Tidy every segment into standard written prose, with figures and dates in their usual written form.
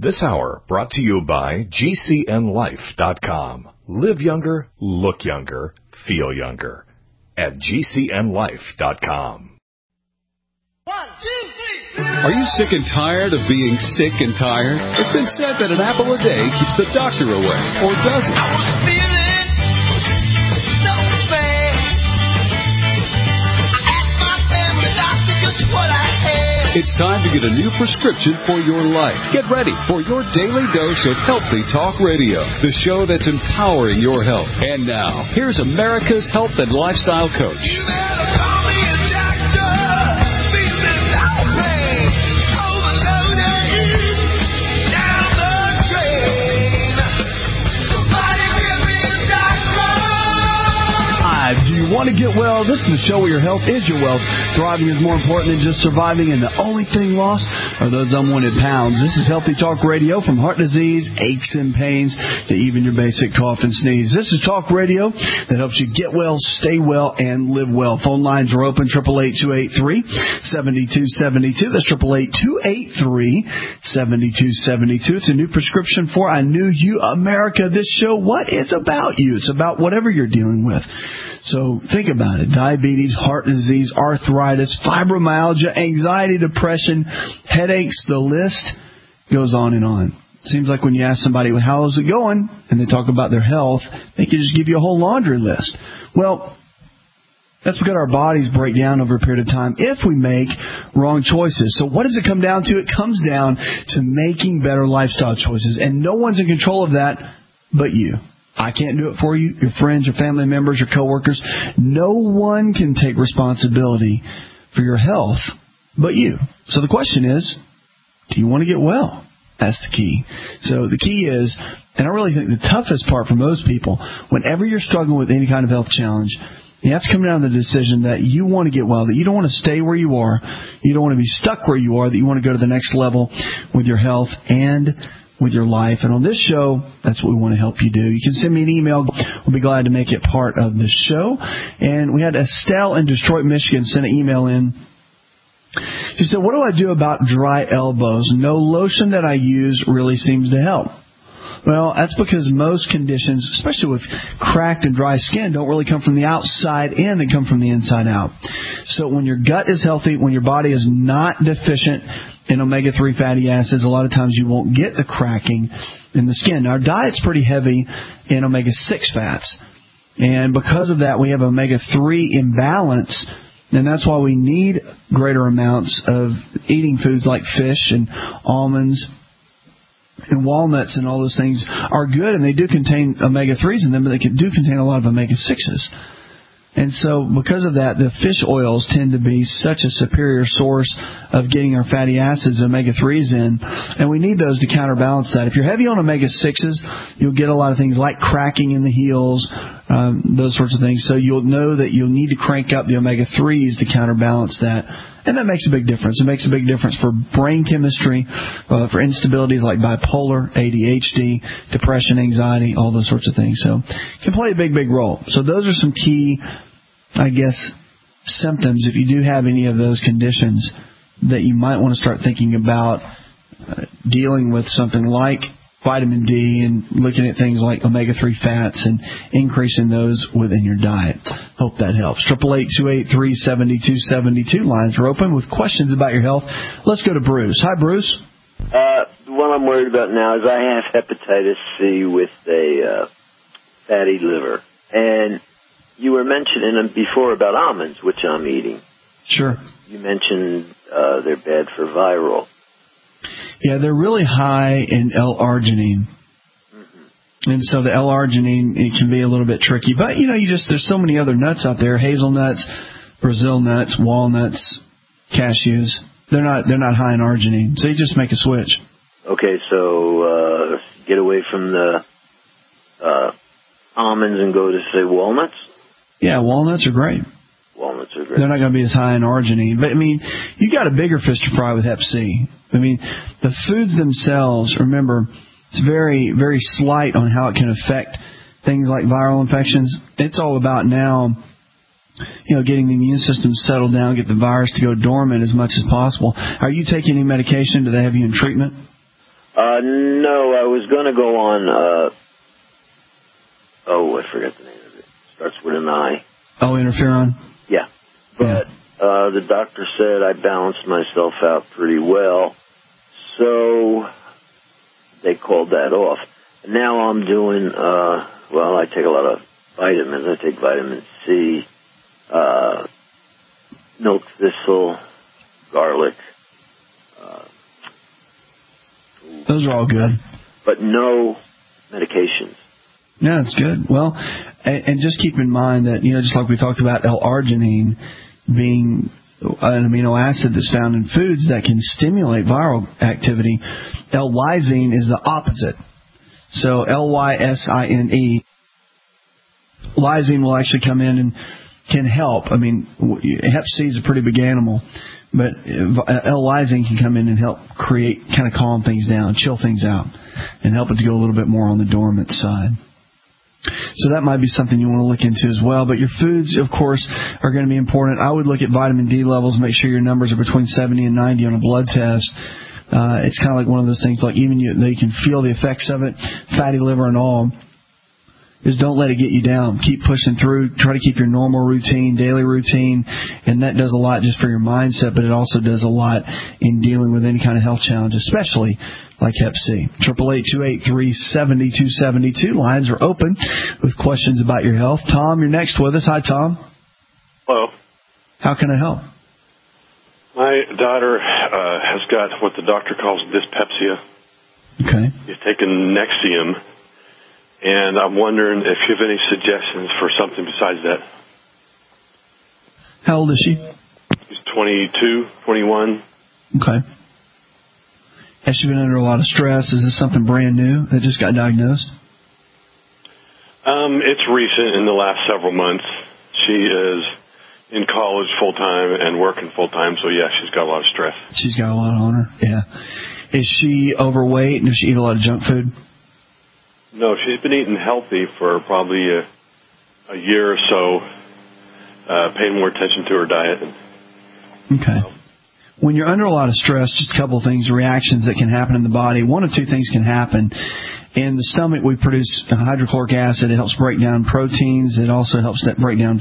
This hour brought to you by GCNLife.com. Live younger, look younger, feel younger. At GCNLife.com. 1, 2, 3. Are you sick and tired of being sick and tired? It's been said that an apple a day keeps the doctor away, or does it? I was feeling so bad. I asked my family doctor just what I had. It's time to get a new prescription for your life. Get ready for your daily dose of Healthy Talk Radio, the show that's empowering your health. And now, here's America's health and lifestyle coach. You better call me a doctor. Feeling no pain. Overloaded. Down the drain. Somebody give me a doctor. Hi, do you want to get well? This is the show where your health is your wealth. Thriving is more important than just surviving, and the only thing lost are those unwanted pounds. This is Healthy Talk Radio, from heart disease, aches and pains, to even your basic cough and sneeze. This is Talk Radio that helps you get well, stay well, and live well. Phone lines are open, 888-283-7272. That's 888-283-7272. It's a new prescription for I Knew You, America. This show, what? It's about you. It's about whatever you're dealing with. So think about it. Diabetes, heart disease, arthritis, fibromyalgia, anxiety, depression, headaches, the list goes on and on. It seems like when you ask somebody, well, how is it going, and they talk about their health, they can just give you a whole laundry list. Well, that's because our bodies break down over a period of time if we make wrong choices. So what does it come down to? It comes down to making better lifestyle choices, and no one's in control of that but you. I can't do it for you, your friends, your family members, your coworkers. No one can take responsibility for your health but you. So the question is, do you want to get well? That's the key. So the key is, and I really think the toughest part for most people, whenever you're struggling with any kind of health challenge, you have to come down to the decision that you want to get well, that you don't want to stay where you are, you don't want to be stuck where you are, that you want to go to the next level with your health and with your life. And on this show, that's what we want to help you do. You can send me an email. We'll be glad to make it part of the show. And we had Estelle in Detroit, Michigan send an email in. She said, what do I do about dry elbows? No lotion that I use really seems to help. Well, that's because most conditions, especially with cracked and dry skin, don't really come from the outside in, they come from the inside out. So when your gut is healthy, when your body is not deficient in omega-3 fatty acids, a lot of times you won't get the cracking in the skin. Now, our diet's pretty heavy in omega-6 fats. And because of that, we have omega-3 imbalance. And that's why we need greater amounts of eating foods like fish and almonds and walnuts, and all those things are good, and they do contain omega-3s in them, but they do contain a lot of omega-6s. And so because of that, the fish oils tend to be such a superior source of getting our fatty acids, omega-3s in, and we need those to counterbalance that. If you're heavy on omega-6s, you'll get a lot of things like cracking in the heels, those sorts of things. So you'll know that you'll need to crank up the omega-3s to counterbalance that. And that makes a big difference. It makes a big difference for brain chemistry, for instabilities like bipolar, ADHD, depression, anxiety, all those sorts of things. So it can play a big, big role. So those are some key, I guess, symptoms, if you do have any of those conditions, that you might want to start thinking about dealing with something like vitamin D and looking at things like omega-3 fats and increasing those within your diet. Hope that helps. 888-283-7272. Lines are open with questions about your health. Let's go to Bruce. Hi, Bruce. What I'm worried about now is I have hepatitis C with a fatty liver. And you were mentioning before about almonds, which I'm eating. Sure. You mentioned they're bad for viral. Yeah, they're really high in L-arginine. Mm-hmm. And so the L-arginine, it can be a little bit tricky. But, there's so many other nuts out there, hazelnuts, Brazil nuts, walnuts, cashews. They're not high in arginine. So you just make a switch. Okay, so get away from the almonds and go to, say, walnuts? Yeah, walnuts are great. Walnuts are great. They're not going to be as high in arginine. But, you got a bigger fish to fry with Hep C. The foods themselves, remember, it's very, very slight on how it can affect things like viral infections. It's all about now, getting the immune system settled down, get the virus to go dormant as much as possible. Are you taking any medication? Do they have you in treatment? No, I was going to go on, I forgot the name of it. Starts with an I. Oh, interferon? Yeah. But the doctor said I balanced myself out pretty well, so they called that off. And now I'm doing, I take a lot of vitamins. I take vitamin C, milk thistle, garlic. Those are all good. But no medications. Yeah, that's good. Well, and just keep in mind that, just like we talked about L-arginine being an amino acid that's found in foods that can stimulate viral activity, L-lysine is the opposite. So L-Y-S-I-N-E, lysine will actually come in and can help. I mean, Hep C is a pretty big animal, but L-lysine can come in and help kind of calm things down, chill things out, and help it to go a little bit more on the dormant side. So that might be something you want to look into as well. But your foods, of course, are going to be important. I would look at vitamin D levels, make sure your numbers are between 70 and 90 on a blood test. It's kind of like one of those things, like even they can feel the effects of it, fatty liver and all. Is don't let it get you down. Keep pushing through. Try to keep your normal routine, daily routine, and that does a lot just for your mindset, but it also does a lot in dealing with any kind of health challenge, especially like Hep C. 888-283-7272. Lines are open with questions about your health. Tom, you're next with us. Hi, Tom. Hello. How can I help? My daughter has got what the doctor calls dyspepsia. Okay. She's taken Nexium. And I'm wondering if you have any suggestions for something besides that. How old is she? She's 22, 21. Okay. Has she been under a lot of stress? Is this something brand new that just got diagnosed? It's recent, in the last several months. She is in college full-time and working full-time, so yeah, she's got a lot of stress. She's got a lot on her, yeah. Is she overweight and does she eat a lot of junk food? No, she's been eating healthy for probably a year or so, paying more attention to her diet. Okay. When you're under a lot of stress, just a couple of things, reactions that can happen in the body. One of two things can happen. In the stomach, we produce hydrochloric acid. It helps break down proteins. It also helps break down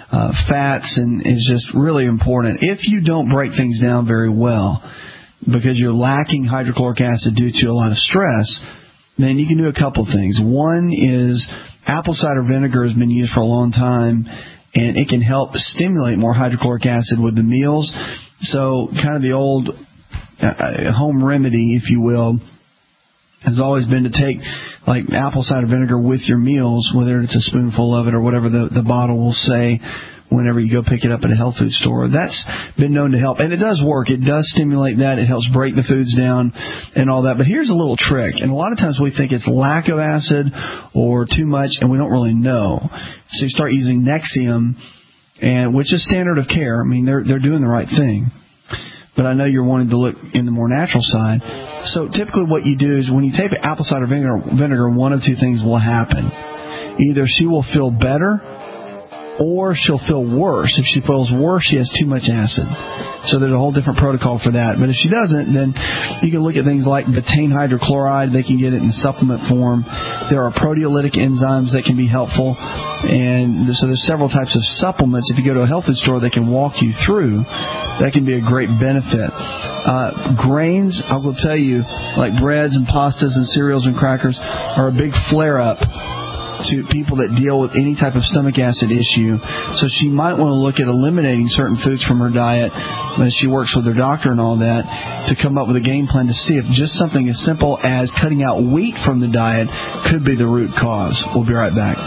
fats and is just really important. If you don't break things down very well because you're lacking hydrochloric acid due to a lot of stress, then you can do a couple of things. One is apple cider vinegar has been used for a long time, and it can help stimulate more hydrochloric acid with the meals. So kind of the old home remedy, if you will, has always been to take like apple cider vinegar with your meals, whether it's a spoonful of it or whatever the bottle will say whenever you go pick it up at a health food store. That's been known to help. And it does work. It does stimulate that. It helps break the foods down and all that. But here's a little trick. And a lot of times we think it's lack of acid or too much, and we don't really know. So you start using Nexium, which is standard of care. I mean, they're doing the right thing. But I know you're wanting to look in the more natural side. So typically what you do is when you take apple cider vinegar, one of two things will happen. Either she will feel better, or she'll feel worse. If she feels worse, she has too much acid. So there's a whole different protocol for that. But if she doesn't, then you can look at things like betaine hydrochloride. They can get it in supplement form. There are proteolytic enzymes that can be helpful. And so there's several types of supplements. If you go to a health food store, they can walk you through. That can be a great benefit. Grains, I will tell you, like breads and pastas and cereals and crackers, are a big flare-up to people that deal with any type of stomach acid issue. So she might want to look at eliminating certain foods from her diet as she works with her doctor and all that to come up with a game plan to see if just something as simple as cutting out wheat from the diet could be the root cause. We'll be right back.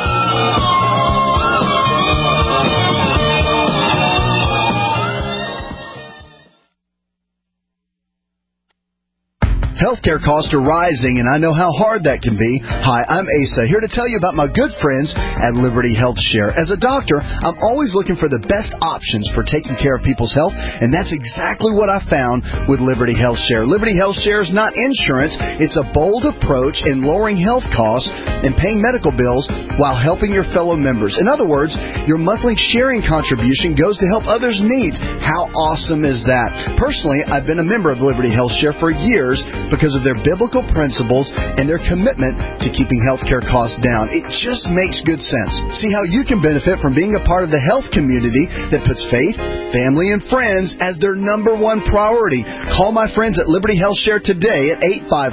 Healthcare costs are rising, and I know how hard that can be. Hi, I'm Asa, here to tell you about my good friends at Liberty Health Share. As a doctor, I'm always looking for the best options for taking care of people's health, and that's exactly what I found with Liberty Health Share. Liberty Health Share is not insurance. It's a bold approach in lowering health costs and paying medical bills while helping your fellow members. In other words, your monthly sharing contribution goes to help others' needs. How awesome is that? Personally, I've been a member of Liberty Health Share for years because of their biblical principles and their commitment to keeping healthcare costs down. It just makes good sense. See how you can benefit from being a part of the health community that puts faith, family, and friends as their number one priority. Call my friends at Liberty Health Share today at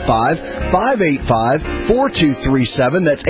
855-585-4237. That's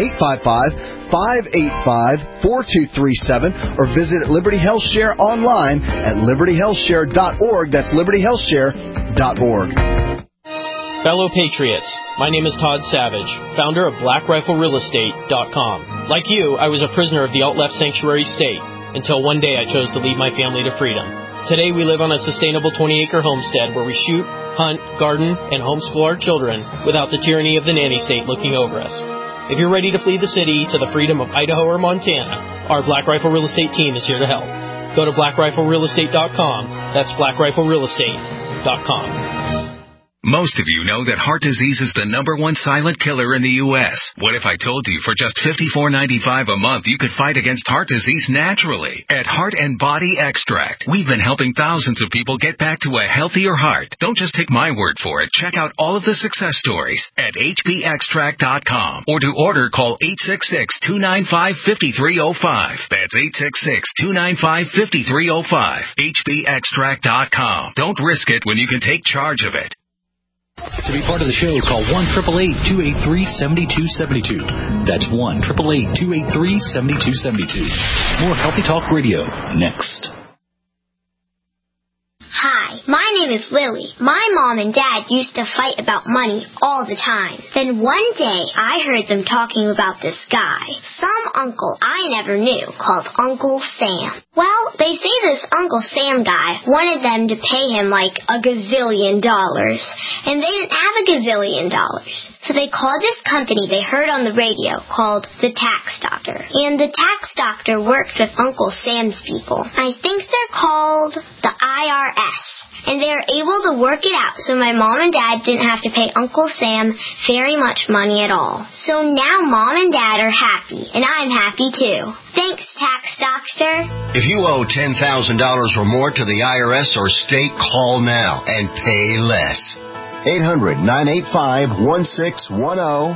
855-585-4237, or visit Liberty Health Share online at libertyhealthshare.org. That's libertyhealthshare.org. Fellow Patriots, my name is Todd Savage, founder of BlackRifleRealEstate.com. Like you, I was a prisoner of the alt-left sanctuary state until one day I chose to lead my family to freedom. Today we live on a sustainable 20-acre homestead where we shoot, hunt, garden, and homeschool our children without the tyranny of the nanny state looking over us. If you're ready to flee the city to the freedom of Idaho or Montana, our Black Rifle Real Estate team is here to help. Go to BlackRifleRealEstate.com. That's BlackRifleRealEstate.com. Most of you know that heart disease is the number one silent killer in the U.S. What if I told you for just $54.95 a month you could fight against heart disease naturally at Heart and Body Extract? We've been helping thousands of people get back to a healthier heart. Don't just take my word for it. Check out all of the success stories at hbextract.com, or to order, call 866-295-5305. That's 866-295-5305. hbextract.com. Don't risk it when you can take charge of it. To be part of the show, call 1-888-283-7272. That's 1-888-283-7272. More Healthy Talk Radio next. Hi, my name is Lily. My mom and dad used to fight about money all the time. Then one day, I heard them talking about this guy, some uncle I never knew, called Uncle Sam. Well, they say this Uncle Sam guy wanted them to pay him like $1 gazillion, and they didn't have $1 gazillion. So they called this company they heard on the radio called the Tax Doctor. And the Tax Doctor worked with Uncle Sam's people. I think they're called the IRS. And they were able to work it out so my mom and dad didn't have to pay Uncle Sam very much money at all. So now mom and dad are happy, and I'm happy too. Thanks, Tax Doctor. If you owe $10,000 or more to the IRS or state, call now and pay less. 800-985-1610.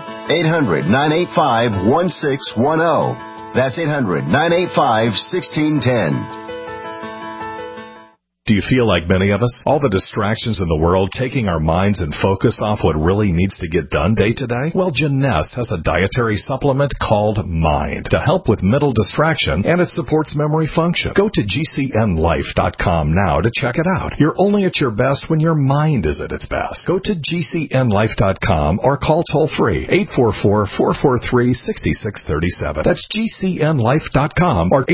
800-985-1610. That's 800-985-1610. Do you feel like many of us? All the distractions in the world taking our minds and focus off what really needs to get done day to day? Well, Janess has a dietary supplement called Mind to help with mental distraction, and it supports memory function. Go to GCNlife.com now to check it out. You're only at your best when your mind is at its best. Go to GCNlife.com or call toll-free 844-443-6637. That's GCNlife.com or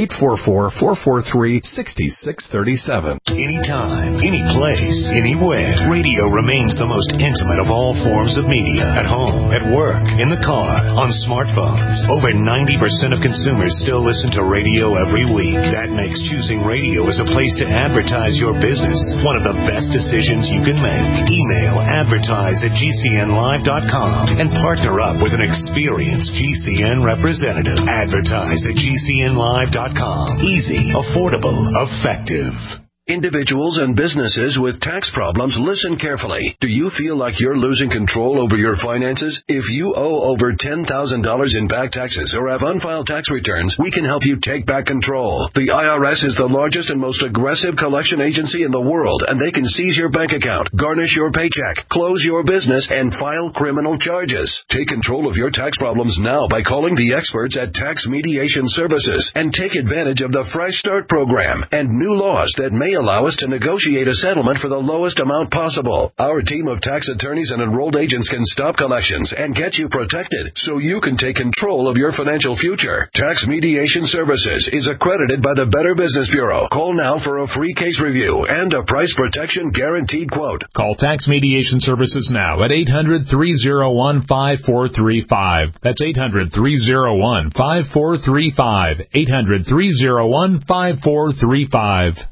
844-443-6637. Anytime, any place, anywhere. Radio remains the most intimate of all forms of media. At home, at work, in the car, on smartphones. Over 90% of consumers still listen to radio every week. That makes choosing radio as a place to advertise your business one of the best decisions you can make. Email advertise@gcnlive.com and partner up with an experienced GCN representative. Advertise@gcnlive.com. Easy, affordable, effective. Individuals and businesses with tax problems, listen carefully. Do you feel like you're losing control over your finances? If you owe over $10,000 in back taxes or have unfiled tax returns, we can help you take back control. The IRS is the largest and most aggressive collection agency in the world, and they can seize your bank account, garnish your paycheck, close your business, and file criminal charges. Take control of your tax problems now by calling the experts at Tax Mediation Services and take advantage of the Fresh Start program and new laws that may allow us to negotiate a settlement for the lowest amount possible. Our team of tax attorneys and enrolled agents can stop collections and get you protected so you can take control of your financial future. Tax Mediation Services is accredited by the Better Business Bureau. Call now for a free case review and a price protection guaranteed quote. Call Tax Mediation Services now at 800-301-5435. That's 800-301-5435. 800-301-5435.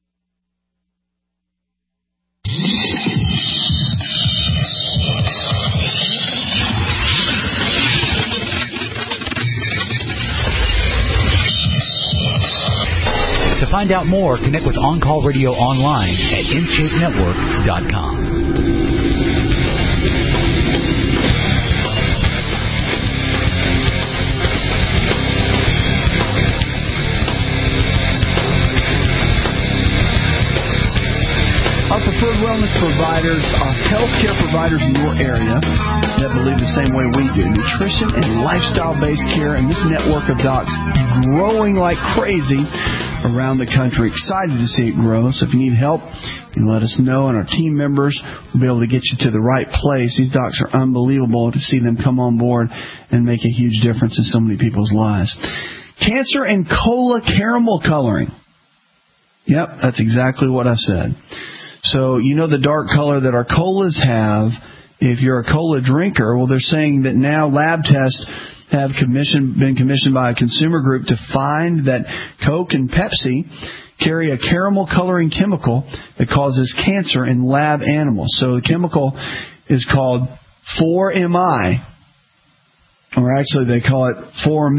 To find out more, connect with On Call Radio online at InShapeNetwork.com. Our preferred wellness providers are healthcare providers in your area that believe the same way we do. Nutrition and lifestyle-based care, and this network of docs growing like crazy around the country. Excited to see it grow. So if you need help, you let us know, and our team members will be able to get you to the right place. These docs are unbelievable to see them come on board and make a huge difference in so many people's lives. Cancer and cola caramel coloring. Yep, that's exactly what I said. So, you know the dark color that our colas have, if you're a cola drinker, well, they're saying that now lab tests have been commissioned by a consumer group to find that Coke and Pepsi carry a caramel coloring chemical that causes cancer in lab animals. So the chemical is called 4-MI, or actually they call it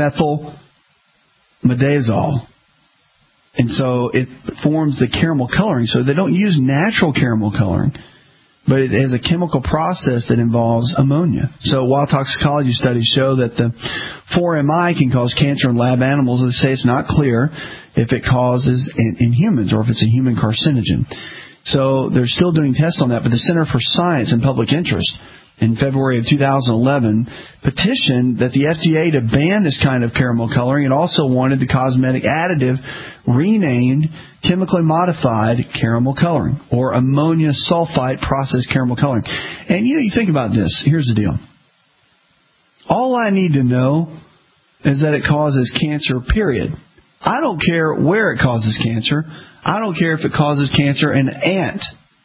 4-methylmidazole. And so it forms the caramel coloring. So they don't use natural caramel coloring, but it is a chemical process that involves ammonia. So while toxicology studies show that the 4-MI can cause cancer in lab animals, they say it's not clear if it causes in humans or if it's a human carcinogen. So they're still doing tests on that, but the Center for Science and Public Interest in February of 2011 petitioned that the FDA to ban this kind of caramel coloring. It also wanted the cosmetic additive renamed chemically modified caramel coloring, or ammonia sulfite processed caramel coloring. And you think about this. Here's the deal. All I need to know is that it causes cancer, period. I don't care where it causes cancer. I don't care if it causes cancer in an ant.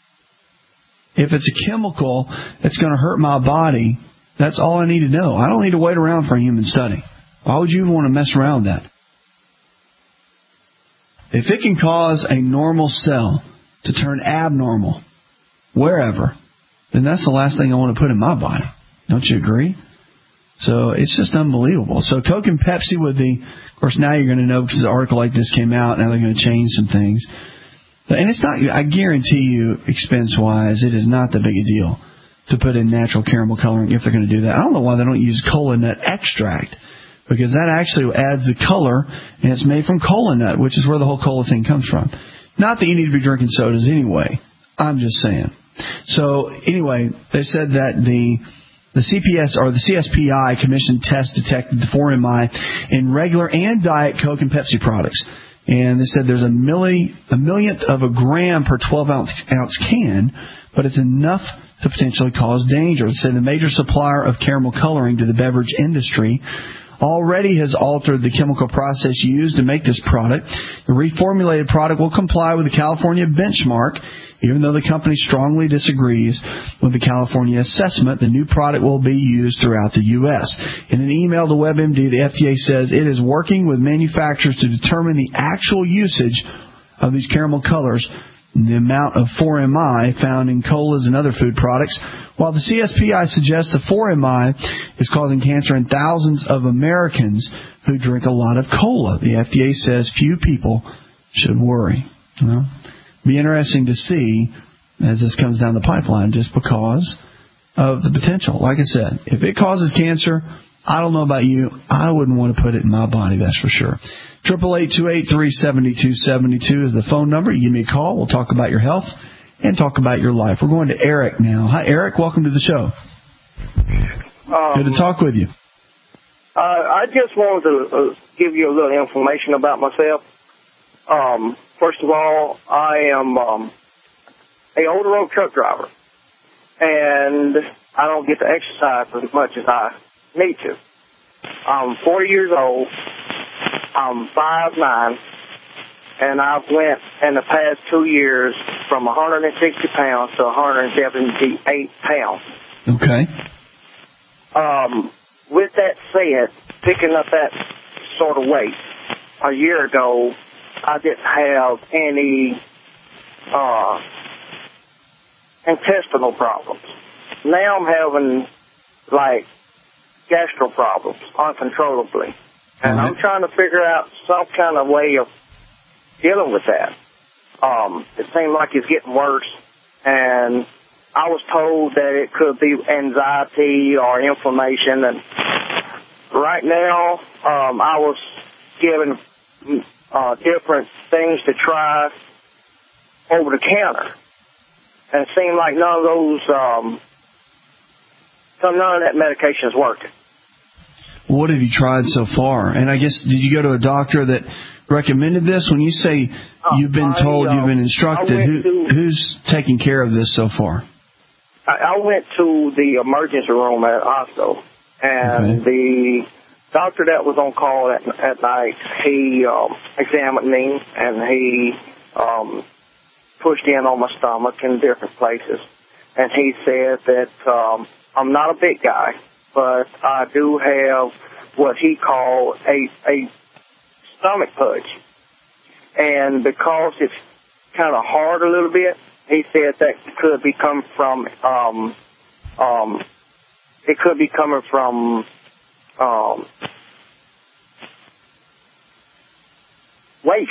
If it's a chemical that's going to hurt my body, that's all I need to know. I don't need to wait around for a human study. Why would you even want to mess around with that? If it can cause a normal cell to turn abnormal, wherever, then that's the last thing I want to put in my body. Don't you agree? So it's just unbelievable. So Coke and Pepsi would be, of course, now you're going to know because an article like this came out. Now they're going to change some things. And it's not, I guarantee you, expense-wise, it is not that big a deal to put in natural caramel coloring if they're going to do that. I don't know why they don't use cola nut extract, because that actually adds the color, and it's made from cola nut, which is where the whole cola thing comes from. Not that you need to be drinking sodas anyway. I'm just saying. So, anyway, they said that the CPS or the CSPI commissioned tests detected the 4-MI in regular and diet Coke and Pepsi products. And they said there's a millionth of a gram per 12-ounce can, but it's enough to potentially cause danger. They say the major supplier of caramel coloring to the beverage industry already has altered the chemical process used to make this product. The reformulated product will comply with the California benchmark. Even though the company strongly disagrees with the California assessment, the new product will be used throughout the U.S. In an email to WebMD, the FDA says it is working with manufacturers to determine the actual usage of these caramel colors and the amount of 4-MI found in colas and other food products. While the CSPI suggests the 4-MI is causing cancer in thousands of Americans who drink a lot of cola, the FDA says few people should worry. Well, be interesting to see as this comes down the pipeline, just because of the potential. Like I said, if it causes cancer, I don't know about you, I wouldn't want to put it in my body, that's for sure. 888-283-7272 is the phone number. You give me a call. We'll talk about your health and talk about your life. We're going to Eric now. Hi, Eric. Welcome to the show. Good to talk with you. I just wanted to give you a little information about myself. First of all, I am a over-the-road truck driver, and I don't get to exercise as much as I need to. I'm 40 years old. I'm 5'9", and I've went in the past 2 years from 160 pounds to 178 pounds. Okay. With that said, picking up that sort of weight a year ago, I didn't have any intestinal problems. Now I'm having, like, gastro problems uncontrollably. And I'm trying to figure out some kind of way of dealing with that. It seems like it's getting worse. And I was told that it could be anxiety or inflammation, and right now I was given different things to try over the counter, and it seemed like none of that medication is working. What have you tried so far? And I guess, did you go to a doctor that recommended this? When you say you've been told, you've been instructed, who's taking care of this so far? I went to the emergency room at hospital, and the doctor that was on call at night, he examined me, and he pushed in on my stomach in different places. And he said that I'm not a big guy, but I do have what he called a stomach pudge. And because it's kind of hard a little bit, he said that could be coming from waste.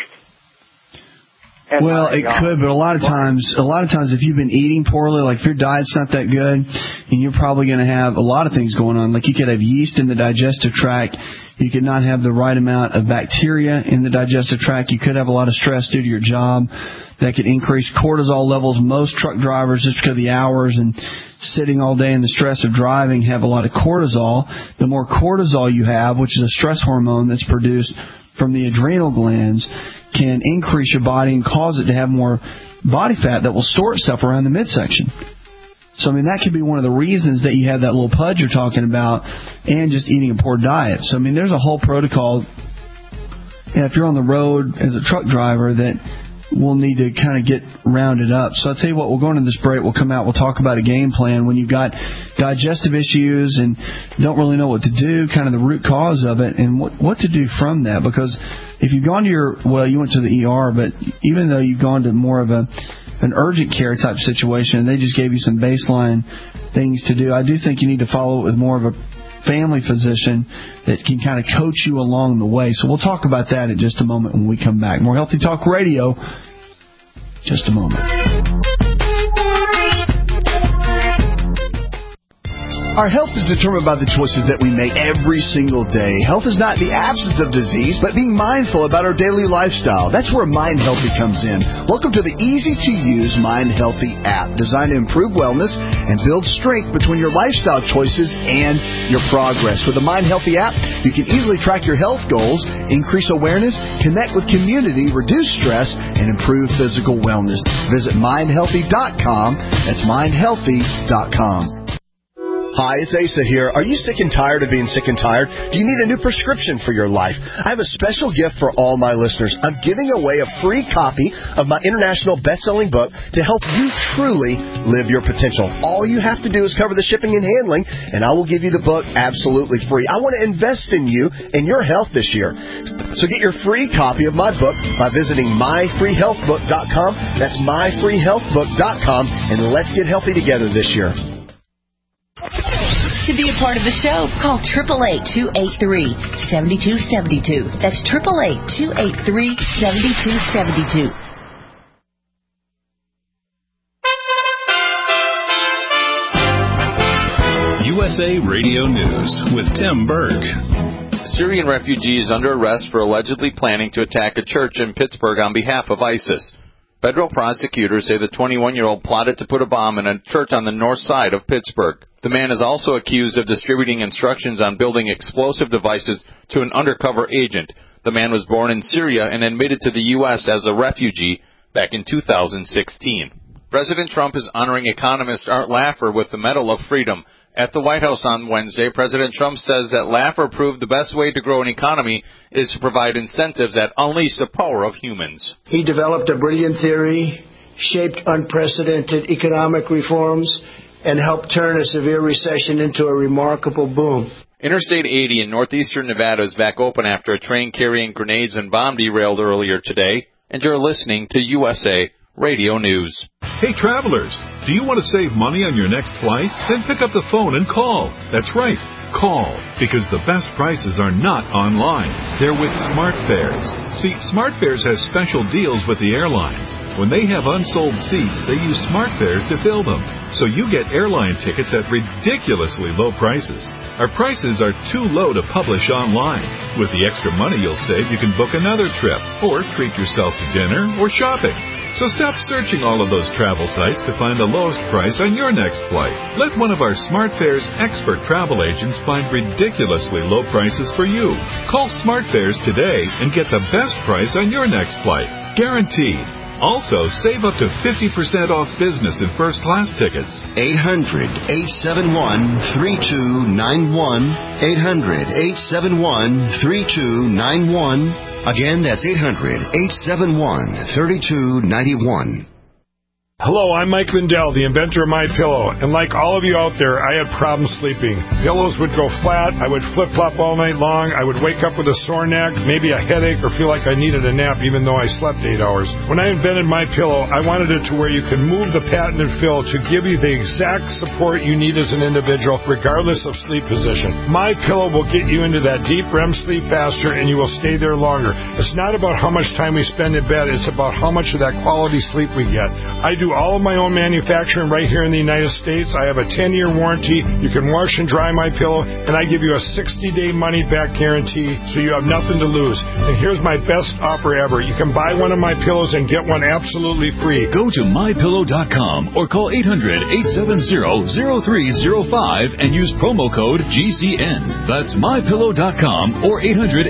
Well, it could, but a lot of times, if you've been eating poorly, like if your diet's not that good, and you're probably going to have a lot of things going on. Like you could have yeast in the digestive tract. You could not have the right amount of bacteria in the digestive tract. You could have a lot of stress due to your job. That could increase cortisol levels. Most truck drivers, just because of the hours and sitting all day and the stress of driving, have a lot of cortisol. The more cortisol you have, which is a stress hormone that's produced from the adrenal glands, can increase your body and cause it to have more body fat that will store itself around the midsection. So, I mean, that could be one of the reasons that you have that little pudge you're talking about, and just eating a poor diet. So, I mean, there's a whole protocol. And if you're on the road as a truck driver, that we'll need to kind of get rounded up. So I'll tell you what, we'll go into this break. We'll come out. We'll talk about a game plan when you've got digestive issues and don't really know what to do, kind of the root cause of it, and what to do from that. Because if you've gone to you went to the ER, but even though you've gone to more of an urgent care type situation, and they just gave you some baseline things to do, I do think you need to follow it with more of a family physician that can kind of coach you along the way. So we'll talk about that in just a moment when we come back. More Healthy Talk Radio, just a moment. Our health is determined by the choices that we make every single day. Health is not the absence of disease, but being mindful about our daily lifestyle. That's where Mind Healthy comes in. Welcome to the easy-to-use Mind Healthy app, designed to improve wellness and build strength between your lifestyle choices and your progress. With the Mind Healthy app, you can easily track your health goals, increase awareness, connect with community, reduce stress, and improve physical wellness. Visit mindhealthy.com. That's mindhealthy.com. Hi, it's Asa here. Are you sick and tired of being sick and tired? Do you need a new prescription for your life? I have a special gift for all my listeners. I'm giving away a free copy of my international best-selling book to help you truly live your potential. All you have to do is cover the shipping and handling, and I will give you the book absolutely free. I want to invest in you and your health this year. So get your free copy of my book by visiting myfreehealthbook.com. That's myfreehealthbook.com, and let's get healthy together this year. To be a part of the show, call 888-283-7272. That's 888-283-7272. USA Radio News with Tim Berg. Syrian refugee is under arrest for allegedly planning to attack a church in Pittsburgh on behalf of ISIS. Federal prosecutors say the 21-year-old plotted to put a bomb in a church on the north side of Pittsburgh. The man is also accused of distributing instructions on building explosive devices to an undercover agent. The man was born in Syria and admitted to the U.S. as a refugee back in 2016. President Trump is honoring economist Art Laffer with the Medal of Freedom. At the White House on Wednesday, President Trump says that Laffer proved the best way to grow an economy is to provide incentives that unleash the power of humans. He developed a brilliant theory, shaped unprecedented economic reforms, and helped turn a severe recession into a remarkable boom. Interstate 80 in northeastern Nevada is back open after a train carrying grenades and bomb derailed earlier today. And you're listening to USA Radio News. Hey, travelers, do you want to save money on your next flight? Then pick up the phone and call. That's right, call, because the best prices are not online. They're with SmartFares. See, SmartFares has special deals with the airlines, When they have unsold seats, they use SmartFares to fill them. So you get airline tickets at ridiculously low prices. Our prices are too low to publish online. With the extra money you'll save, you can book another trip or treat yourself to dinner or shopping. So stop searching all of those travel sites to find the lowest price on your next flight. Let one of our SmartFares expert travel agents find ridiculously low prices for you. Call SmartFares today and get the best price on your next flight. Guaranteed. Also, save up to 50% off business and first-class tickets. 800-871-3291. 800-871-3291. Again, that's 800-871-3291. Hello, I'm Mike Lindell, the inventor of MyPillow, and like all of you out there, I had problems sleeping. Pillows would go flat, I would flip-flop all night long, I would wake up with a sore neck, maybe a headache, or feel like I needed a nap even though I slept 8 hours. When I invented MyPillow, I wanted it to where you can move the patented fill to give you the exact support you need as an individual, regardless of sleep position. MyPillow will get you into that deep REM sleep faster, and you will stay there longer. It's not about how much time we spend in bed, it's about how much of that quality sleep we get. I do all of my own manufacturing right here in the United States. I have a 10-year warranty. You can wash and dry MyPillow, and I give you a 60-day money-back guarantee, so you have nothing to lose. And here's my best offer ever. You can buy one of my pillows and get one absolutely free. Go to MyPillow.com or call 800-870-0305 and use promo code GCN. That's MyPillow.com or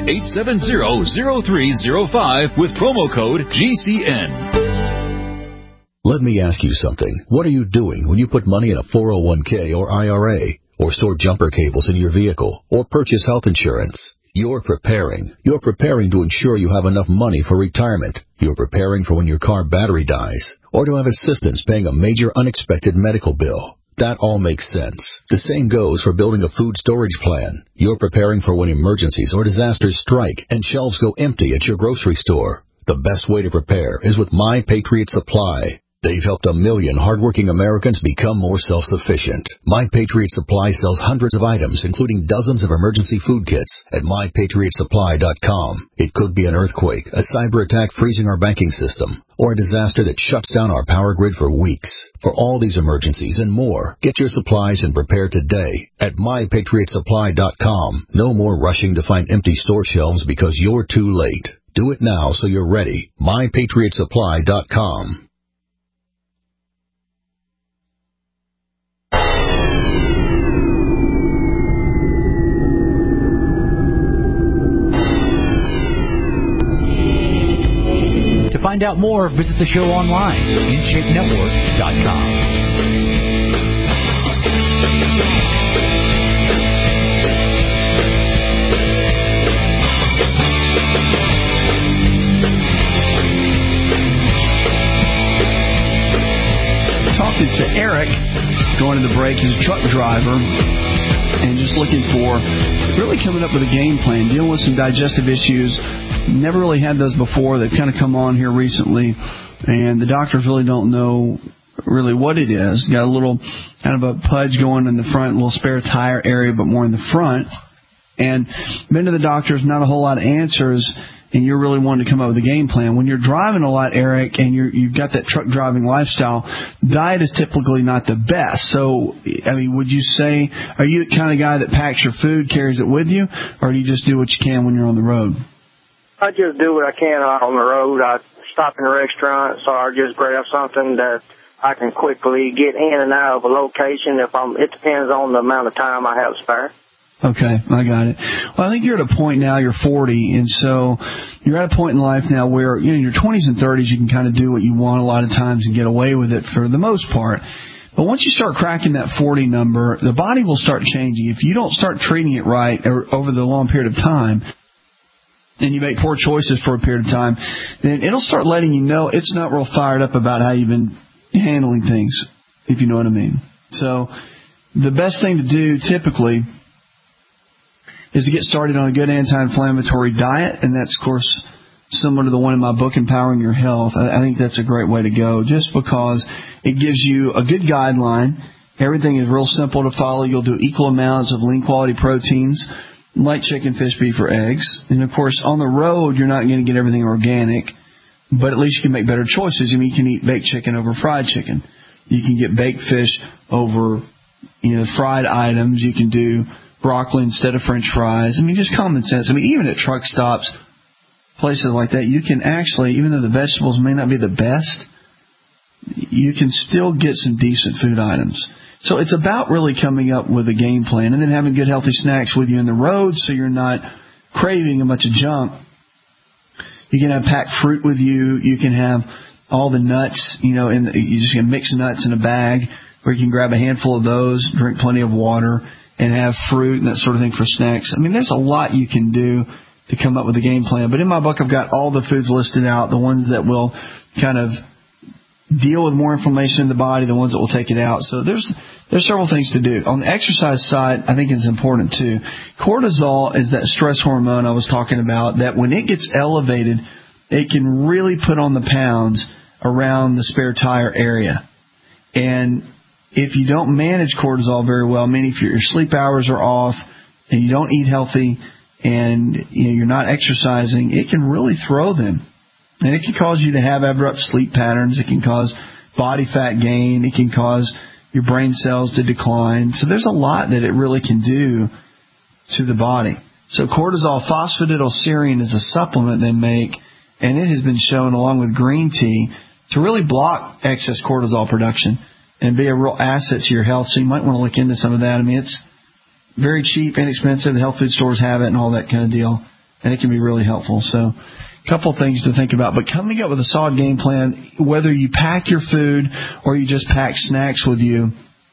800-870-0305 with promo code GCN. Let me ask you something. What are you doing when you put money in a 401k or IRA, or store jumper cables in your vehicle, or purchase health insurance? You're preparing. You're preparing to ensure you have enough money for retirement. You're preparing for when your car battery dies, or to have assistance paying a major unexpected medical bill. That all makes sense. The same goes for building a food storage plan. You're preparing for when emergencies or disasters strike and shelves go empty at your grocery store. The best way to prepare is with My Patriot Supply. They've helped 1 million hardworking Americans become more self-sufficient. My Patriot Supply sells hundreds of items, including dozens of emergency food kits at MyPatriotSupply.com. It could be an earthquake, a cyber attack freezing our banking system, or a disaster that shuts down our power grid for weeks. For all these emergencies and more, get your supplies and prepare today at MyPatriotSupply.com. No more rushing to find empty store shelves because you're too late. Do it now so you're ready. MyPatriotSupply.com. To find out more, visit the show online, InShapeNetwork.com. Talking to Eric, going to the break, he's a truck driver, and just looking for, really coming up with a game plan, dealing with some digestive issues. Never really had those before. They've kind of come on here recently, and the doctors really don't know really what it is. Got a little kind of a pudge going in the front, a little spare tire area, but more in the front. And been to the doctors, not a whole lot of answers, and you're really wanting to come up with a game plan. When you're driving a lot, Eric, and you've got that truck driving lifestyle, diet is typically not the best. So, I mean, would you say, are you the kind of guy that packs your food, carries it with you, or do you just do what you can when you're on the road? I just do what I can on the road. I stop in a restaurant, so I just grab something that I can quickly get in and out of a location. It depends on the amount of time I have spare. Okay, I got it. Well, I think you're at a point now, you're 40, and so you're at a point in life now where, you know, in your 20s and 30s, you can kind of do what you want a lot of times and get away with it for the most part. But once you start cracking that 40 number, the body will start changing. If you don't start treating it right over the long period of time, and you make poor choices for a period of time, then it'll start letting you know it's not real fired up about how you've been handling things, if you know what I mean. So the best thing to do typically is to get started on a good anti-inflammatory diet, and that's, of course, similar to the one in my book, Empowering Your Health. I think that's a great way to go, just because it gives you a good guideline. Everything is real simple to follow. You'll do equal amounts of lean quality proteins, like chicken, fish, beef, or eggs. And, of course, on the road, you're not going to get everything organic. but at least you can make better choices. I mean, you can eat baked chicken over fried chicken. You can get baked fish over, fried items. You can do broccoli instead of French fries. I mean, just common sense. I mean, even at truck stops, places like that, you can actually, even though the vegetables may not be the best, you can still get some decent food items. So it's about really coming up with a game plan and then having good healthy snacks with you in the road so you're not craving a bunch of junk. You can have packed fruit with you. You can have all the nuts, you just can mix nuts in a bag, or you can grab a handful of those, drink plenty of water, and have fruit and that sort of thing for snacks. I mean, there's a lot you can do to come up with a game plan. But in my book, I've got all the foods listed out, the ones that will kind of deal with more inflammation in the body, the ones that will take it out. So there's several things to do. On the exercise side, I think it's important too. Cortisol is that stress hormone I was talking about that when it gets elevated, it can really put on the pounds around the spare tire area. And if you don't manage cortisol very well, meaning if your sleep hours are off and you don't eat healthy and you're not exercising, it can really throw them. And it can cause you to have abrupt sleep patterns. It can cause body fat gain. It can cause your brain cells to decline. So there's a lot that it really can do to the body. So cortisol phosphatidylserine is a supplement they make, and it has been shown along with green tea to really block excess cortisol production and be a real asset to your health. So you might want to look into some of that. I mean, it's very cheap, inexpensive. The health food stores have it and all that kind of deal, and it can be really helpful. So a couple of things to think about. But coming up with a solid game plan, whether you pack your food or you just pack snacks with you,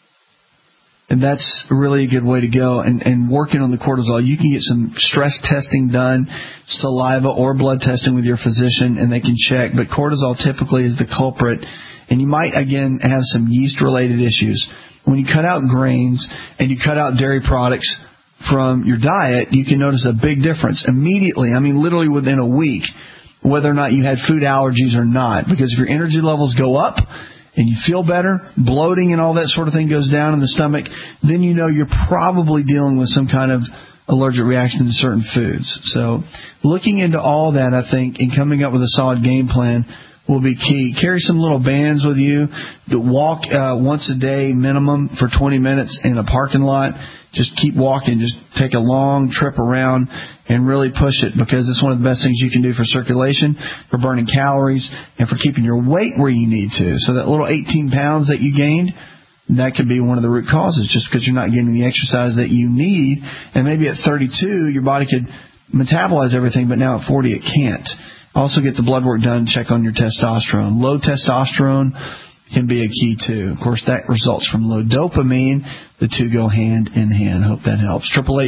and that's really a good way to go. And working on the cortisol, you can get some stress testing done, saliva or blood testing with your physician, and they can check. But cortisol typically is the culprit. And you might, again, have some yeast-related issues. When you cut out grains and you cut out dairy products from your diet, you can notice a big difference immediately. I mean, literally within a week, whether or not you had food allergies or not. Because if your energy levels go up and you feel better, bloating and all that sort of thing goes down in the stomach, then you know you're probably dealing with some kind of allergic reaction to certain foods. So looking into all that, I think, and coming up with a solid game plan will be key. Carry some little bands with you. Walk once a day minimum for 20 minutes in a parking lot. Just keep walking. Just take a long trip around and really push it, because it's one of the best things you can do for circulation, for burning calories, and for keeping your weight where you need to. So that little 18 pounds that you gained, that could be one of the root causes, just because you're not getting the exercise that you need. And maybe at 32, your body could metabolize everything, but now at 40, it can't. Also get the blood work done, check on your testosterone. Low testosterone can be a key too. Of course, that results from low dopamine. The two go hand in hand. Hope that helps.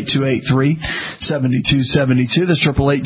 888-283-7272. That's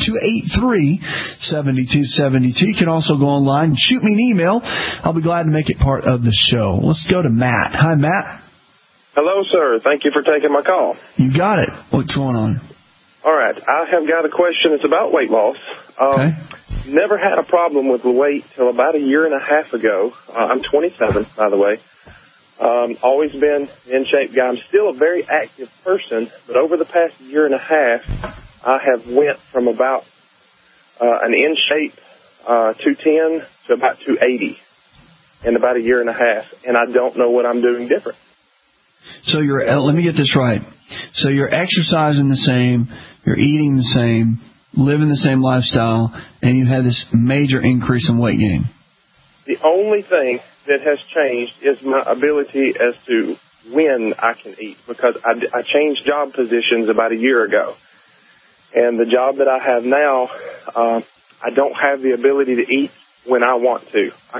888-283-7272. You can also go online and shoot me an email. I'll be glad to make it part of the show. Let's go to Matt. Hi, Matt. Hello, sir. Thank you for taking my call. You got it. What's going on? All right. I have got a question. It's about weight loss. Okay. Never had a problem with the weight till about a year and a half ago. I'm 27, by the way. Always been in shape guy. I'm still a very active person, but over the past year and a half, I have went from about an in shape 210 to about 280 in about a year and a half, and I don't know what I'm doing different. So let me get this right. So you're exercising the same, you're eating the same, living the same lifestyle, and you had this major increase in weight gain. The only thing that has changed is my ability as to when I can eat, because I changed job positions about a year ago. And the job that I have now, I don't have the ability to eat when I want to. I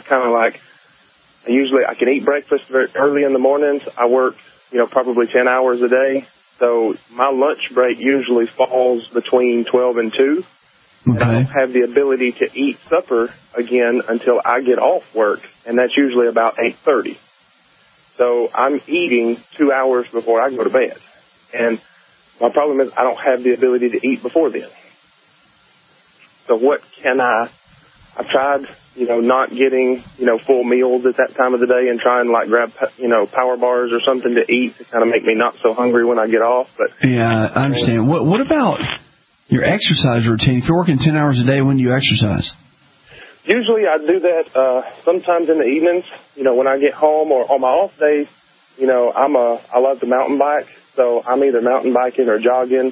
can eat breakfast very early in the mornings. I work, probably 10 hours a day. So my lunch break usually falls between 12 and 2. Okay. And I don't have the ability to eat supper again until I get off work, and that's usually about 8:30. So I'm eating 2 hours before I go to bed. And my problem is I don't have the ability to eat before then. So what can I've tried, not getting, full meals at that time of the day and try and grab, power bars or something to eat to kind of make me not so hungry when I get off. But yeah, I understand. What about your exercise routine? If you're working 10 hours a day, when do you exercise? Usually I do that sometimes in the evenings, when I get home or on my off days. I love to mountain bike, so I'm either mountain biking or jogging.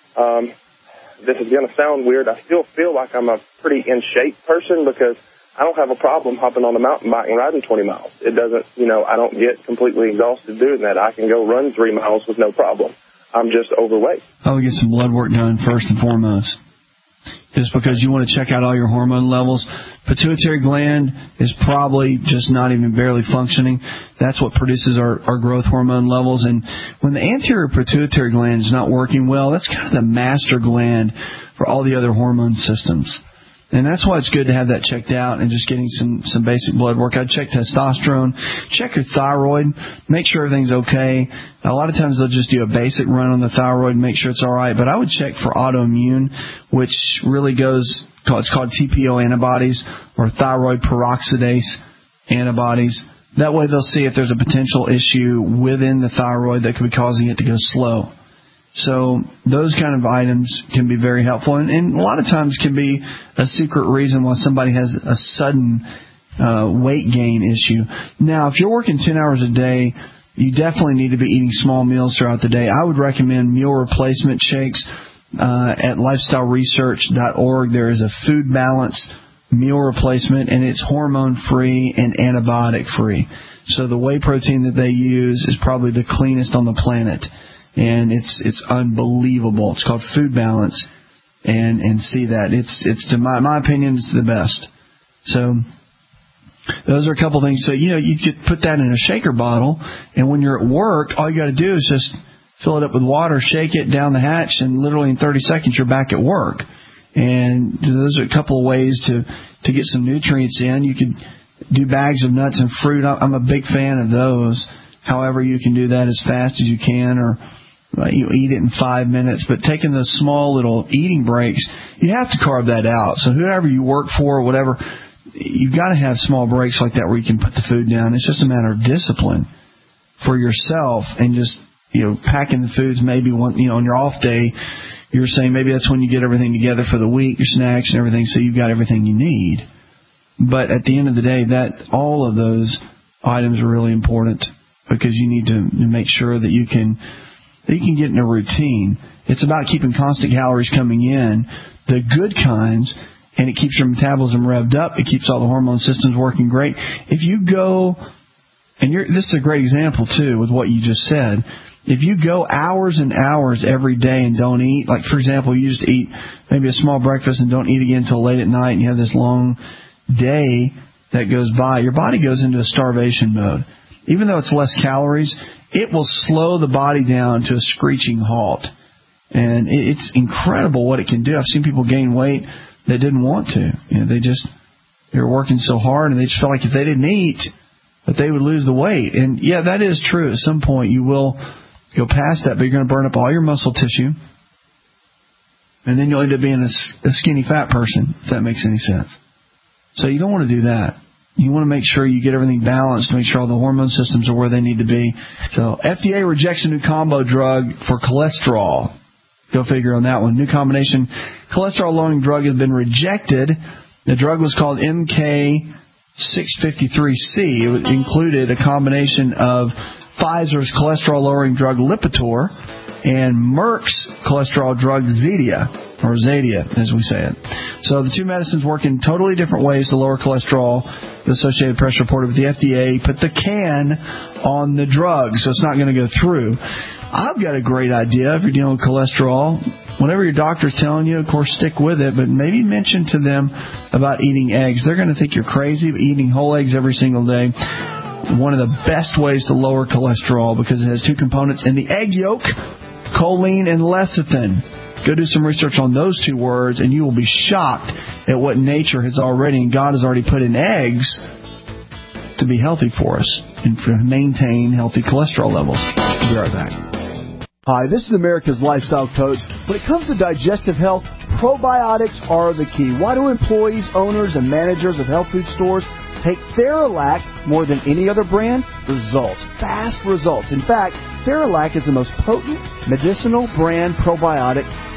This is going to sound weird. I still feel like I'm a pretty in shape person because I don't have a problem hopping on a mountain bike and riding 20 miles. It doesn't, I don't get completely exhausted doing that. I can go run 3 miles with no problem. I'm just overweight. I would get some blood work done first and foremost. Just because you want to check out all your hormone levels. Pituitary gland is probably just not even barely functioning. That's what produces our growth hormone levels. And when the anterior pituitary gland is not working well, that's kind of the master gland for all the other hormone systems. And that's why it's good to have that checked out and just getting some basic blood work. I'd check testosterone, check your thyroid, make sure everything's okay. A lot of times they'll just do a basic run on the thyroid and make sure it's all right. But I would check for autoimmune, which really it's called TPO antibodies or thyroid peroxidase antibodies. That way they'll see if there's a potential issue within the thyroid that could be causing it to go slow. So those kind of items can be very helpful, and a lot of times can be a secret reason why somebody has a sudden weight gain issue. Now, if you're working 10 hours a day, you definitely need to be eating small meals throughout the day. I would recommend meal replacement shakes at lifestyleresearch.org. There is a food balance meal replacement, and it's hormone-free and antibiotic-free. So the whey protein that they use is probably the cleanest on the planet. And it's unbelievable. It's called Food Balance, and see that it's to my opinion, it's the best. So those are a couple things. So you could put that in a shaker bottle, and when you're at work, all you got to do is just fill it up with water, shake it down the hatch, and literally in 30 seconds you're back at work. And those are a couple of ways to get some nutrients in. You could do bags of nuts and fruit. I'm a big fan of those. However, you can do that as fast as you can, or you eat it in 5 minutes. But taking those small little eating breaks, you have to carve that out. So whoever you work for or whatever, you've got to have small breaks like that where you can put the food down. It's just a matter of discipline for yourself, and just packing the foods maybe on your off day. You're saying maybe that's when you get everything together for the week, your snacks and everything, so you've got everything you need. But at the end of the day, all of those items are really important, because you need to make sure that you can get in a routine. It's about keeping constant calories coming in, the good kinds, and it keeps your metabolism revved up. It keeps all the hormone systems working great. If you go, and this is a great example too with what you just said, if you go hours and hours every day and don't eat, like for example, you just eat maybe a small breakfast and don't eat again until late at night, and you have this long day that goes by, your body goes into a starvation mode. Even though it's less calories, it will slow the body down to a screeching halt. And it's incredible what it can do. I've seen people gain weight that didn't want to. They were working so hard, and they just felt like if they didn't eat, that they would lose the weight. And yeah, that is true. At some point, you will go past that, but you're going to burn up all your muscle tissue. And then you'll end up being a skinny fat person, if that makes any sense. So you don't want to do that. You want to make sure you get everything balanced, make sure all the hormone systems are where they need to be. So FDA rejects a new combo drug for cholesterol. Go figure on that one. New combination cholesterol-lowering drug has been rejected. The drug was called MK653C. It included a combination of Pfizer's cholesterol-lowering drug Lipitor and Merck's cholesterol drug Zetia, or Zadia, as we say it. So the two medicines work in totally different ways to lower cholesterol. The Associated Press reported with the FDA put the can on the drug, so it's not going to go through. I've got a great idea if you're dealing with cholesterol. Whatever your doctor's telling you, of course, stick with it, but maybe mention to them about eating eggs. They're going to think you're crazy, but eating whole eggs every single day, one of the best ways to lower cholesterol, because it has two components in the egg yolk, choline and lecithin. Go do some research on those two words, and you will be shocked at what nature has already, and God has already put in eggs to be healthy for us and to maintain healthy cholesterol levels. We'll be right back. Hi, this is America's Lifestyle Coach. When it comes to digestive health, probiotics are the key. Why do employees, owners, and managers of health food stores take Theralac more than any other brand? Results. Fast results. In fact, Theralac is the most potent medicinal brand probiotic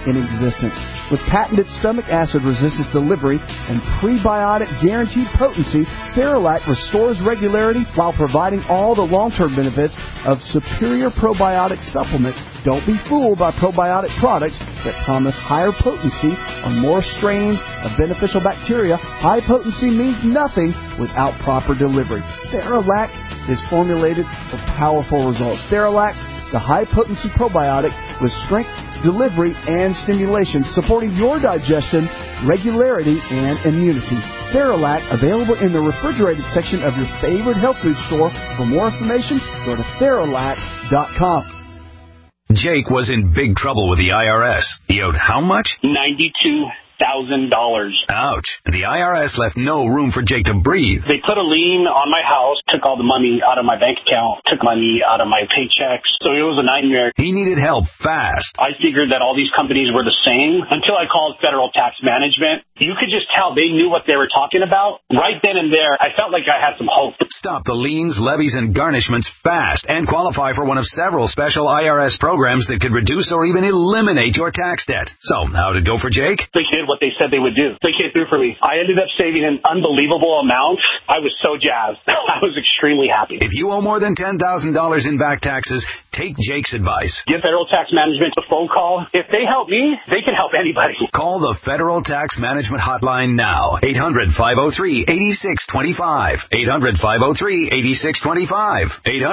in existence. With patented stomach acid resistance delivery and prebiotic guaranteed potency, Theralac restores regularity while providing all the long-term benefits of superior probiotic supplements. Don't be fooled by probiotic products that promise higher potency or more strains of beneficial bacteria. High potency means nothing without proper delivery. Theralac is formulated for powerful results. Theralac, the high-potency probiotic with strength, delivery, and stimulation, supporting your digestion, regularity, and immunity. Theralac, available in the refrigerated section of your favorite health food store. For more information, go to Theralac.com. Jake was in big trouble with the IRS. He owed how much? $92,000. Ouch. The IRS left no room for Jake to breathe. They put a lien on my house, took all the money out of my bank account, took money out of my paychecks. So it was a nightmare. He needed help fast. I figured that all these companies were the same until I called Federal Tax Management. You could just tell they knew what they were talking about. Right then and there, I felt like I had some hope. Stop the liens, levies, and garnishments fast and qualify for one of several special IRS programs that could reduce or even eliminate your tax debt. So, how'd it go for Jake? They did what they said they would do. They came through for me. I ended up saving an unbelievable amount. I was so jazzed. I was extremely happy. If you owe more than $10,000 in back taxes, take Jake's advice. Give Federal Tax Management a phone call. If they help me, they can help anybody. Call the Federal Tax Management Hotline now. 800-503-8625. 800-503-8625.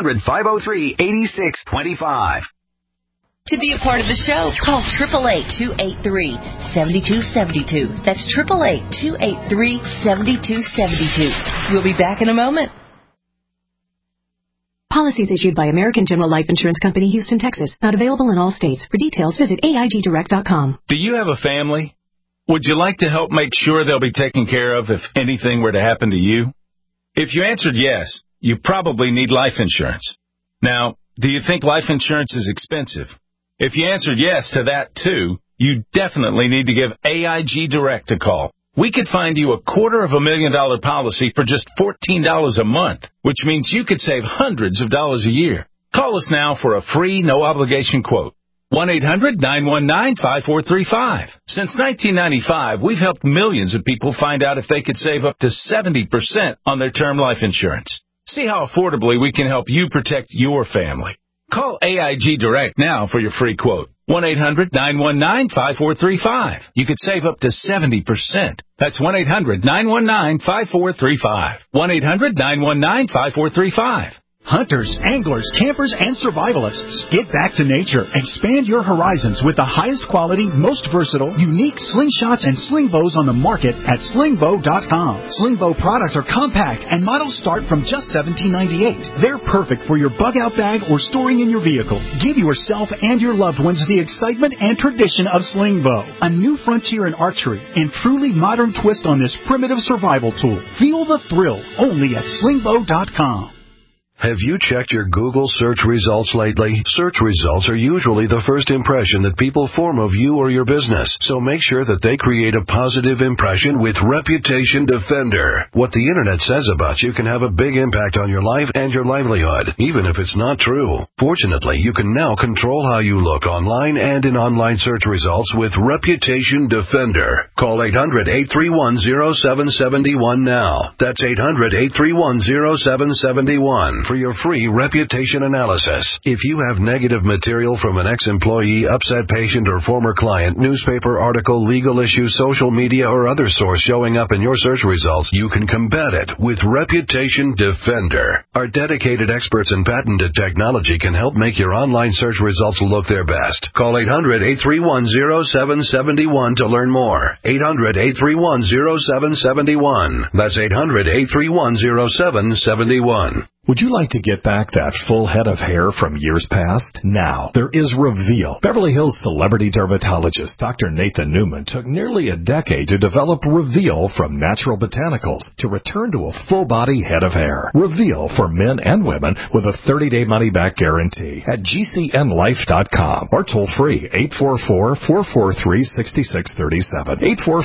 800-503-8625. To be a part of the show, call 888-283-7272. That's 888-283-7272. We'll be back in a moment. Policies issued by American General Life Insurance Company, Houston, Texas. Not available in all states. For details, visit AIGdirect.com. Do you have a family? Would you like to help make sure they'll be taken care of if anything were to happen to you? If you answered yes, you probably need life insurance. Now, do you think life insurance is expensive? If you answered yes to that, too, you definitely need to give AIG Direct a call. We could find you a $250,000 policy for just $14 a month, which means you could save hundreds of dollars a year. Call us now for a free, no-obligation quote. 1-800-919-5435. Since 1995, we've helped millions of people find out if they could save up to 70% on their term life insurance. See how affordably we can help you protect your family. Call AIG Direct now for your free quote. 1-800-919-5435. You could save up to 70%. That's 1-800-919-5435. 1-800-919-5435. Hunters, anglers, campers, and survivalists. Get back to nature. Expand your horizons with the highest quality, most versatile, unique slingshots and sling bows on the market at slingbow.com. Slingbow products are compact and models start from just $17.98. They're perfect for your bug out bag or storing in your vehicle. Give yourself and your loved ones the excitement and tradition of Slingbow, a new frontier in archery and truly modern twist on this primitive survival tool. Feel the thrill only at slingbow.com. Have you checked your Google search results lately? Search results are usually the first impression that people form of you or your business, so make sure that they create a positive impression with Reputation Defender. What the internet says about you can have a big impact on your life and your livelihood, even if it's not true. Fortunately, you can now control how you look online and in online search results with Reputation Defender. Call 800-831-0771 now. That's 800-831-0771. For your free reputation analysis. If you have negative material from an ex-employee, upset patient, or former client, newspaper article, legal issue, social media, or other source showing up in your search results, you can combat it with Reputation Defender. Our dedicated experts in patented technology can help make your online search results look their best. Call 800-831-0771 to learn more. 800-831-0771. That's 800-831-0771. Would you like to get back that full head of hair from years past? Now, there is Reveal. Beverly Hills celebrity dermatologist Dr. Nathan Newman took nearly a decade to develop Reveal from natural botanicals to return to a full-body head of hair. Reveal for men and women with a 30-day money-back guarantee at GCNlife.com or toll-free 844-443-6637.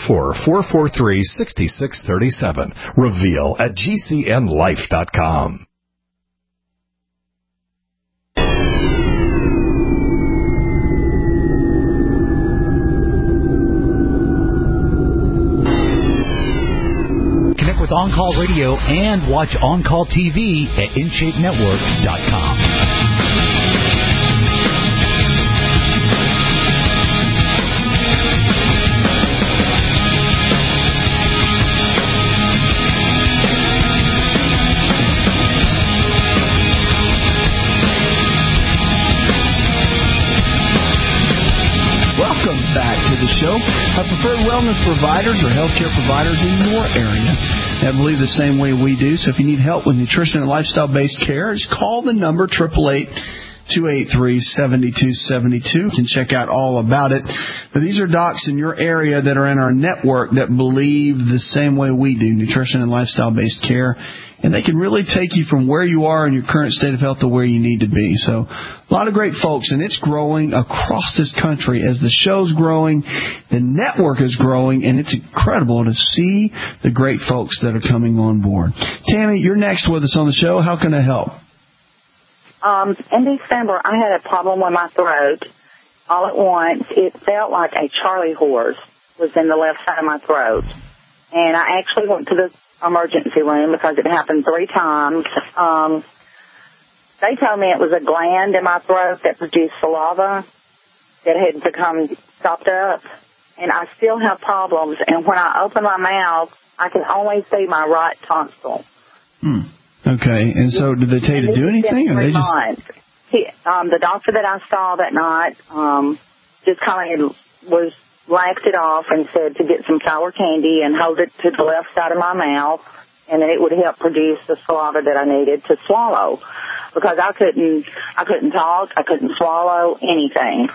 844-443-6637. Reveal at GCNlife.com. On Call Radio and watch On Call TV at InShapeNetwork.com. The show. Preferred wellness providers or healthcare providers in your area that believe the same way we do. So if you need help with nutrition and lifestyle-based care, just call the number 888-283-7272. You can check out all about it. But these are docs in your area that are in our network that believe the same way we do, nutrition and lifestyle-based care. And they can really take you from where you are in your current state of health to where you need to be. So a lot of great folks, and it's growing across this country as the show's growing, the network is growing, and it's incredible to see the great folks that are coming on board. Tammy, you're next with us on the show. How can I help? In December, I had a problem with my throat. All at once, it felt like a Charlie horse was in the left side of my throat. And I actually went to the emergency room because it happened 3 times. They told me it was a gland in my throat that produced saliva that had become stopped up, and I still have problems. And when I open my mouth, I can only see my right tonsil. Okay, and so did they tell you to do anything, or they just? The doctor that I saw that night just kind of laughed it off and said to get some sour candy and hold it to the left side of my mouth, and then it would help produce the saliva that I needed to swallow, because I couldn't talk, I couldn't swallow anything.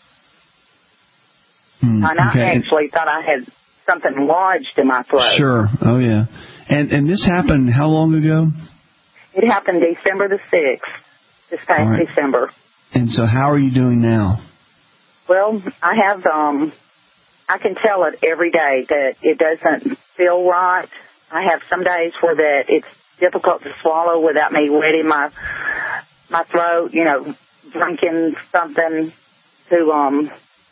And I actually thought I had something lodged in my throat. Sure. Oh yeah. And this happened how long ago? It happened December the 6th, this past December. And so how are you doing now? Well, I have I can tell it every day that it doesn't feel right. I have some days where that it's difficult to swallow without me wetting my throat, drinking something to,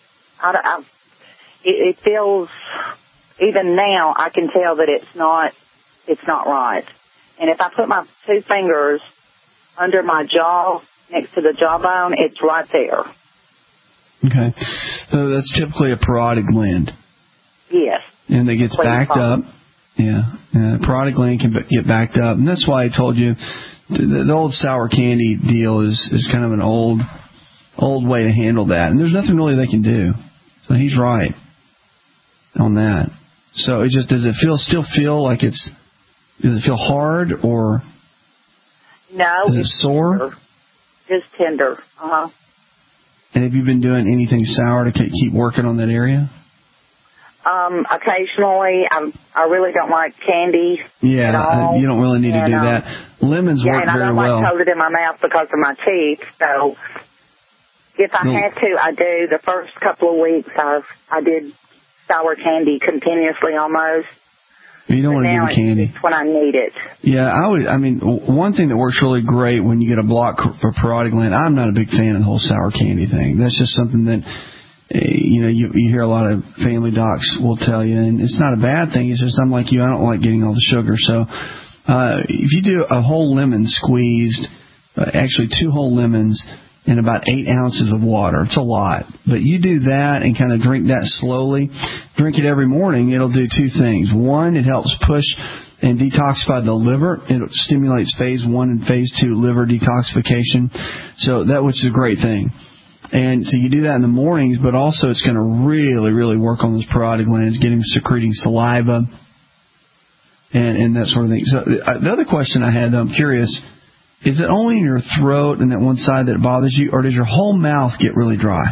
it feels, even now, I can tell that it's not right. And if I put my 2 fingers under my jaw, next to the jawbone, it's right there. Okay. So that's typically a parotid gland. Yes. And it gets backed up. Yeah. Parotid gland can get backed up. And that's why I told you the old sour candy deal is kind of an old way to handle that. And there's nothing really they can do. So he's right on that. So it just, does it still feel like does it feel hard, or? No. Is it sore? Just tender. Uh-huh. And have you been doing anything sour to keep working on that area? Occasionally. I really don't like candy. Yeah, you don't really need to do that. Lemons work very well. Yeah, and I don't like to hold it in my mouth because of my teeth. So if I had to, I do. The first couple of weeks, I did sour candy continuously almost. You don't want to do the candy. It's when I need it. Yeah, one thing that works really great when you get a blocked parotid gland, I'm not a big fan of the whole sour candy thing. That's just something that, you hear a lot of family docs will tell you, and it's not a bad thing. It's just I'm like you, I don't like getting all the sugar. So if you do a whole lemon squeezed, actually 2 whole lemons, and about 8 ounces of water. It's a lot. But you do that and kind of drink that slowly. Drink it every morning. It'll do 2 things. One, it helps push and detoxify the liver. It stimulates phase 1 and phase 2 liver detoxification. So which is a great thing. And so you do that in the mornings, but also it's going to really, really work on those parotid glands, get them secreting saliva and that sort of thing. So the other question I had, though, I'm curious, is it only in your throat and that one side that bothers you, or does your whole mouth get really dry?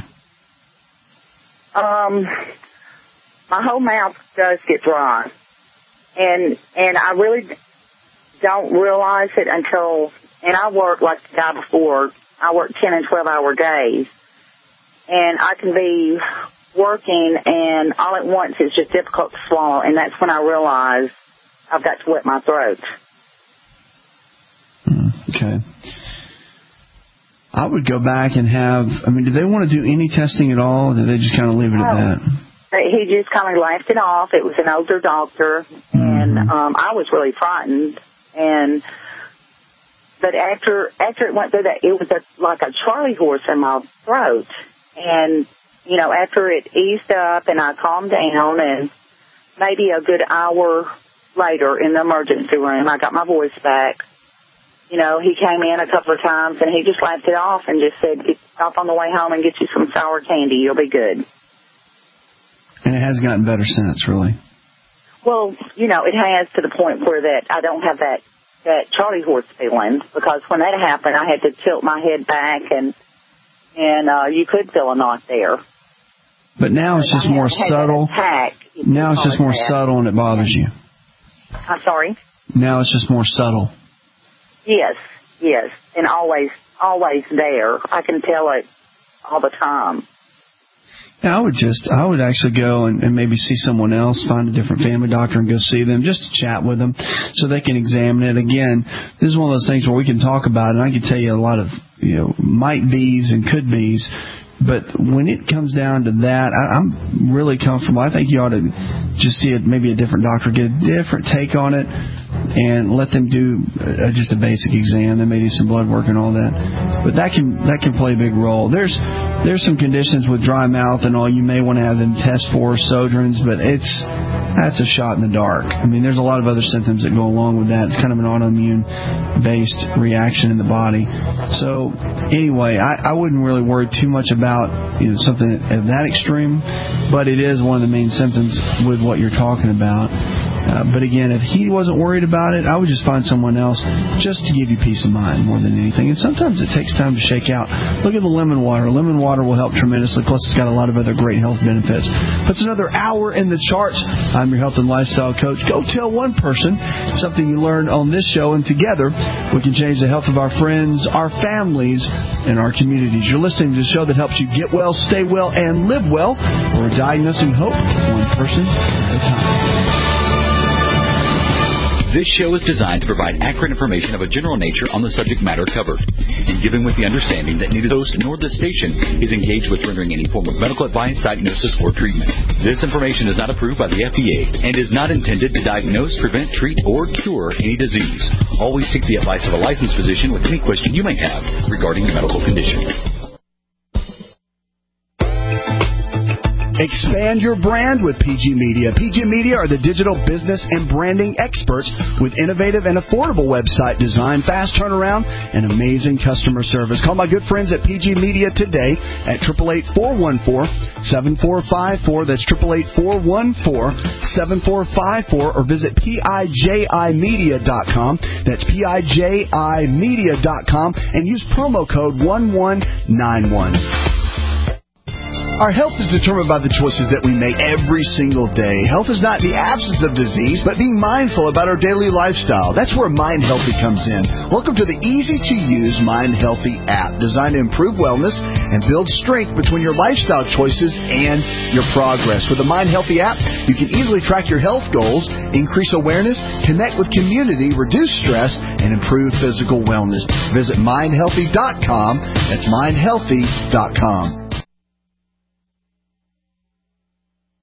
My whole mouth does get dry. And I really don't realize it until, and I work like the guy before, I work 10 and 12-hour days. And I can be working, and all at once it's just difficult to swallow, and that's when I realize I've got to wet my throat. Okay. I would go back and do they want to do any testing at all, or do they just kind of leave it at that? He just kind of laughed it off. It was an older doctor, and I was really frightened. But after it went through that, it was like a Charlie horse in my throat. And, you know, after it eased up and I calmed down, and maybe a good hour later in the emergency room, I got my voice back. You know, he came in a couple of times, and he just laughed it off and just said, stop on the way home and get you some sour candy. You'll be good. And it has gotten better since, really. Well, you know, it has, to the point where that I don't have that Charlie horse feeling, because when that happened, I had to tilt my head back, and you could feel a knot there. But now it's just more subtle. Now it's just more subtle, and it bothers you. I'm sorry? Now it's just more subtle. Yes, and always there. I can tell it all the time. Yeah, I would actually go and maybe see someone else, find a different family doctor and go see them, just to chat with them so they can examine it. Again, this is one of those things where we can talk about it, and I can tell you a lot of, you know, might be's and could be's. But when it comes down to that, I'm really comfortable. I think you ought to just see maybe a different doctor, get a different take on it, and let them do just a basic exam. They may do some blood work and all that. But that can play a big role. There's some conditions with dry mouth and all you may want to have them test for, Sjögren's, but that's a shot in the dark. I mean, there's a lot of other symptoms that go along with that. It's kind of an autoimmune-based reaction in the body. So anyway, I wouldn't really worry too much about, you know, something of that extreme, but it is one of the main symptoms with what you're talking about. But again, if he wasn't worried about it, I would just find someone else just to give you peace of mind more than anything. And sometimes it takes time to shake out. Look at the lemon water. Lemon water will help tremendously. Plus, it's got a lot of other great health benefits. Puts another hour in the charts. I'm your health and lifestyle coach. Go tell one person something you learned on this show, and together we can change the health of our friends, our families, and our communities. You're listening to the show that helps you get well, stay well, and live well. We're diagnosing hope one person at a time. This show is designed to provide accurate information of a general nature on the subject matter covered, and given with the understanding that neither the host nor the station is engaged with rendering any form of medical advice, diagnosis, or treatment. This information is not approved by the FDA and is not intended to diagnose, prevent, treat, or cure any disease. Always seek the advice of a licensed physician with any question you may have regarding your medical condition. Expand your brand with PG Media. PG Media are the digital business and branding experts with innovative and affordable website design, fast turnaround, and amazing customer service. Call my good friends at PG Media today at 888-414-7454. That's 888-414-7454, or visit PIJImedia.com. That's PIJImedia.com, and use promo code 1191. Our health is determined by the choices that we make every single day. Health is not the absence of disease, but being mindful about our daily lifestyle. That's where Mind Healthy comes in. Welcome to the easy-to-use Mind Healthy app, designed to improve wellness and build strength between your lifestyle choices and your progress. With the Mind Healthy app, you can easily track your health goals, increase awareness, connect with community, reduce stress, and improve physical wellness. Visit mindhealthy.com. That's mindhealthy.com.